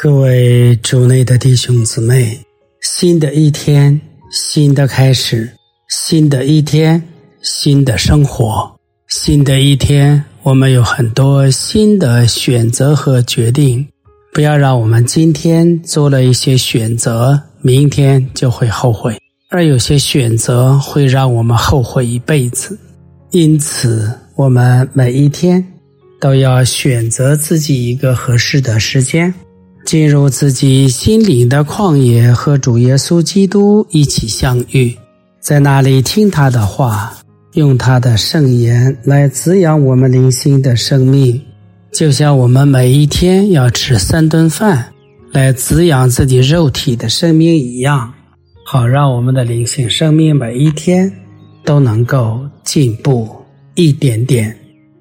各位主内的弟兄姊妹，新的一天，新的开始，新的一天，新的生活，新的一天，我们有很多新的选择和决定。不要让我们今天做了一些选择，明天就会后悔，而有些选择会让我们后悔一辈子。因此，我们每一天都要选择自己一个合适的时间，进入自己心灵的旷野，和主耶稣基督一起相遇，在那里听他的话，用他的圣言来滋养我们灵性的生命，就像我们每一天要吃3顿饭来滋养自己肉体的生命一样，好让我们的灵性生命每一天都能够进步一点点。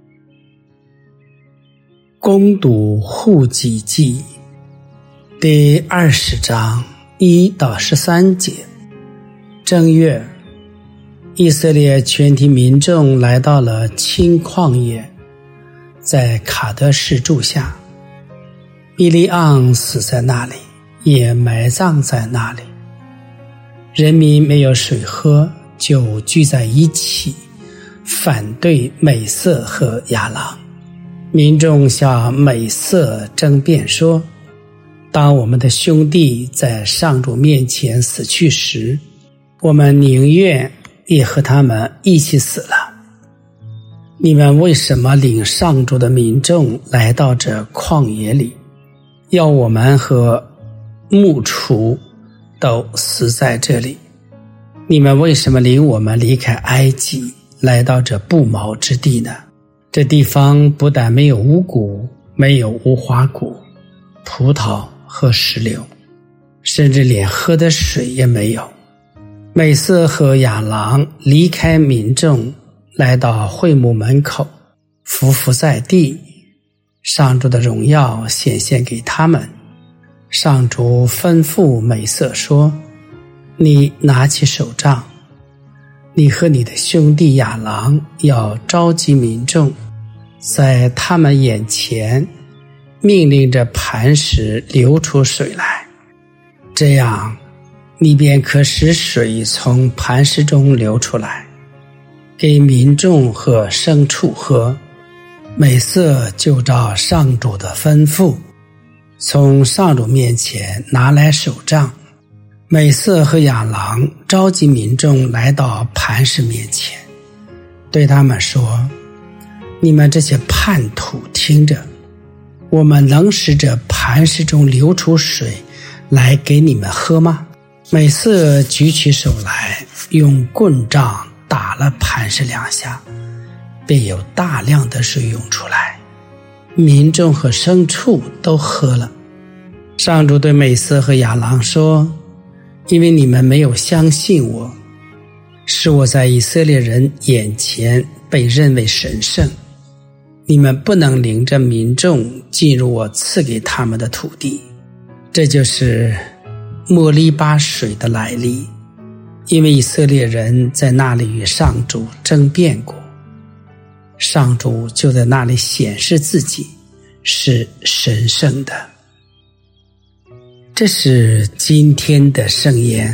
攻读户籍记第20章1到13节。正月，以色列全体民众来到了青旷野，在卡德士住下。比利昂死在那里，也埋葬在那里。人民没有水喝，就聚在一起，反对美色和亚郎。民众向美色争辩说，当我们的兄弟在上主面前死去时，我们宁愿也和他们一起死了。你们为什么领上主的民众来到这旷野里，要我们和牧畜都死在这里？你们为什么领我们离开埃及，来到这不毛之地呢？这地方不但没有五谷，没有无花果、葡萄和石榴，甚至连喝的水也没有。美色和亚郎离开民众，来到会幕门口，匍匐在地，上主的荣耀显现给他们。上主吩咐美色说，你拿起手杖，你和你的兄弟亚郎要召集民众，在他们眼前命令着磐石流出水来，这样你便可使水从磐石中流出来，给民众和牲畜喝。美色就照上主的吩咐，从上主面前拿来手杖。美色和亚郎召集民众来到磐石面前，对他们说，你们这些叛徒听着，我们能使这磐石中流出水来给你们喝吗？美色举起手来，用棍杖打了磐石2下，便有大量的水涌出来，民众和牲畜都喝了。上主对美色和亚郎说，因为你们没有相信我，使我在以色列人眼前被认为神圣，你们不能领着民众进入我赐给他们的土地。这就是莫利巴水的来历，因为以色列人在那里与上主争辩过，上主就在那里显示自己是神圣的。这是今天的圣言。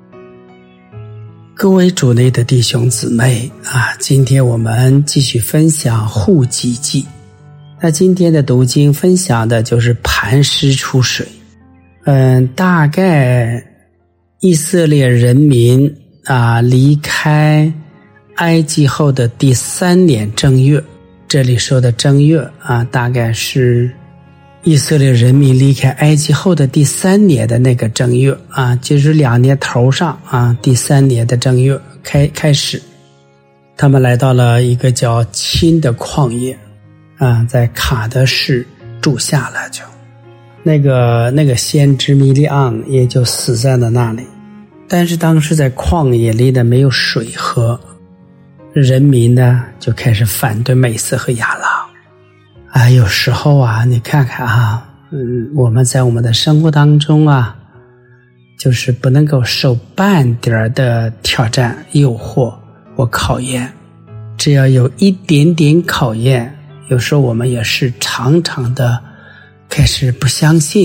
各位主内的弟兄姊妹今天我们继续分享户籍记。那今天的读经分享的就是磐石出水。大概以色列人民离开埃及后的第3年正月，这里说的正月大概是以色列人民离开埃及后的第3年的那个正月就是2年头上第3年的正月开始，他们来到了一个叫青的旷野在卡德士住下了，就那个先知米利昂也就死在了那里。但是当时在旷野里的没有水喝，人民呢就开始反对美色和亚郎。有时候你看看我们在我们的生活当中就是不能够受半点的挑战、诱惑或考验，只要有一点点考验，有时候我们也是常常的开始不相信，或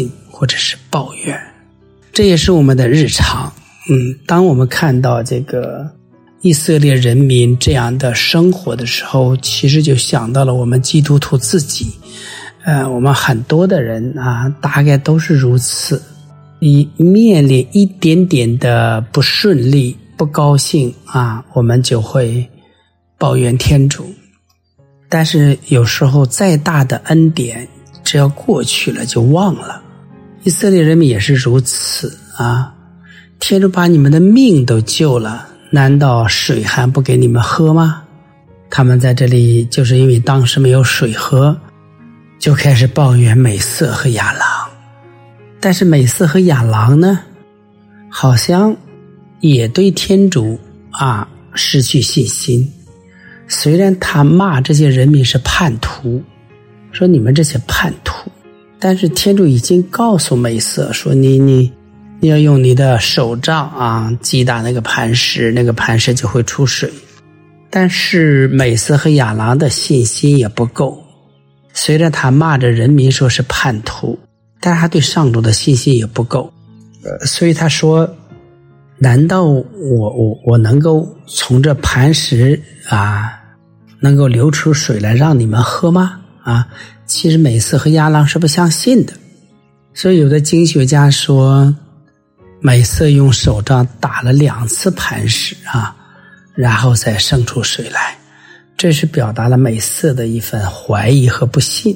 或者是抱怨，这也是我们的日常。当我们看到这个以色列人民这样的生活的时候，其实就想到了我们基督徒自己。我们很多的人大概都是如此，一面临一点点的不顺利、不高兴我们就会抱怨天主。但是有时候再大的恩典，只要过去了就忘了。以色列人民也是如此天主把你们的命都救了，难道水还不给你们喝吗？他们在这里就是因为当时没有水喝，就开始抱怨美色和亚郎。但是美色和亚郎呢，好像也对天主失去信心。虽然他骂这些人民是叛徒，说你们这些叛徒，但是天主已经告诉美色说你要用你的手杖击打那个磐石，那个磐石就会出水。但是美色和亚郎的信心也不够，虽然他骂着人民说是叛徒，但是他对上主的信心也不够。所以他说，难道我能够从这磐石能够流出水来让你们喝吗？其实美色和亚郎是不相信的。所以有的经学家说，美色用手杖打了2次磐石然后再生出水来，这是表达了美色的一份怀疑和不信。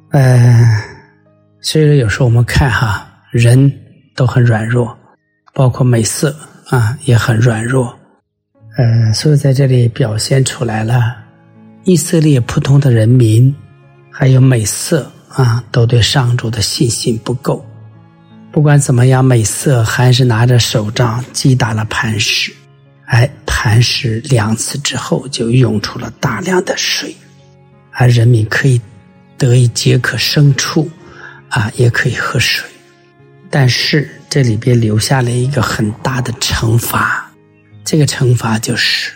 所以有时候我们看人都很软弱，包括美色也很软弱。所以在这里表现出来了，以色列普通的人民还有美色都对上主的信心不够。不管怎么样，美色还是拿着手杖击打了磐石，磐石2次之后就涌出了大量的水，人民可以得以解渴牲畜也可以喝水。但是这里边留下了一个很大的惩罚，这个惩罚就是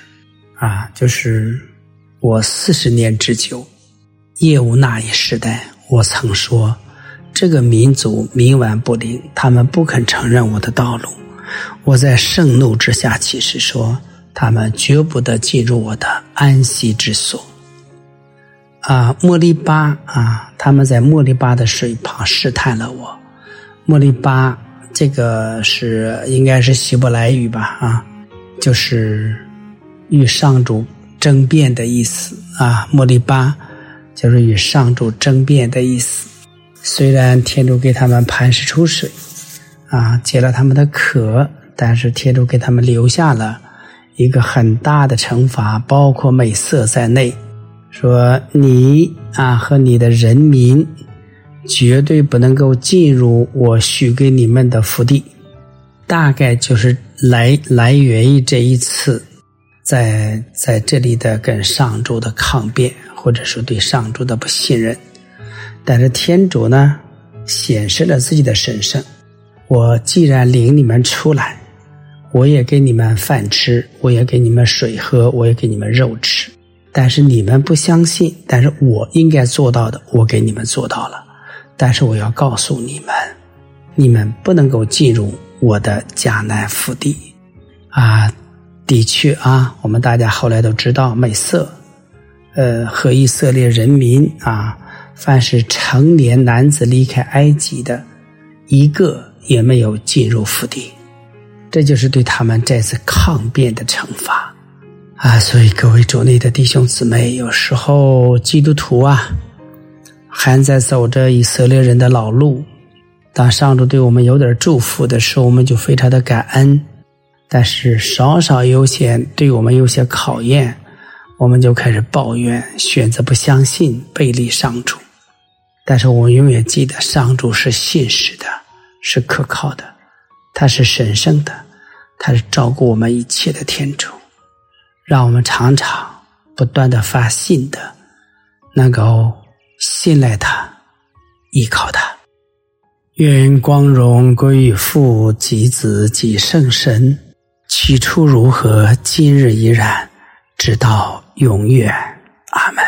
我40年之久业务那一时代，我曾说这个民族冥顽不灵，他们不肯承认我的道路。我在盛怒之下起誓说，他们绝不得进入我的安息之所。莫利巴他们在莫利巴的水旁试探了我。莫利巴这个应该是希伯来语吧就是与上主争辩的意思莫利巴就是与上主争辩的意思。虽然天主给他们磐石出水解了他们的渴，但是天主给他们留下了一个很大的惩罚，包括美色在内，说你和你的人民绝对不能够进入我许给你们的福地。大概就是来源于这一次在这里的跟上主的抗辩，或者说对上主的不信任。但是天主呢显示了自己的神圣，我既然领你们出来，我也给你们饭吃，我也给你们水喝，我也给你们肉吃，但是你们不相信，但是我应该做到的我给你们做到了。但是我要告诉你们，你们不能够进入我的迦南福地的确我们大家后来都知道，美色和以色列人民凡是成年男子离开埃及的，一个也没有进入福地。这就是对他们这次抗辩的惩罚所以各位主内的弟兄姊妹，有时候基督徒还在走着以色列人的老路，当上主对我们有点祝福的时候，我们就非常的感恩，但是稍稍有些对我们有些考验，我们就开始抱怨，选择不相信，背离上主。但是我们永远记得，上主是信实的，是可靠的，他是神圣的，他是照顾我们一切的天主。让我们常常不断的发信的能够信赖他，依靠他。愿光荣归于父及子及圣神，起初如何，今日依然，直到永远。阿们。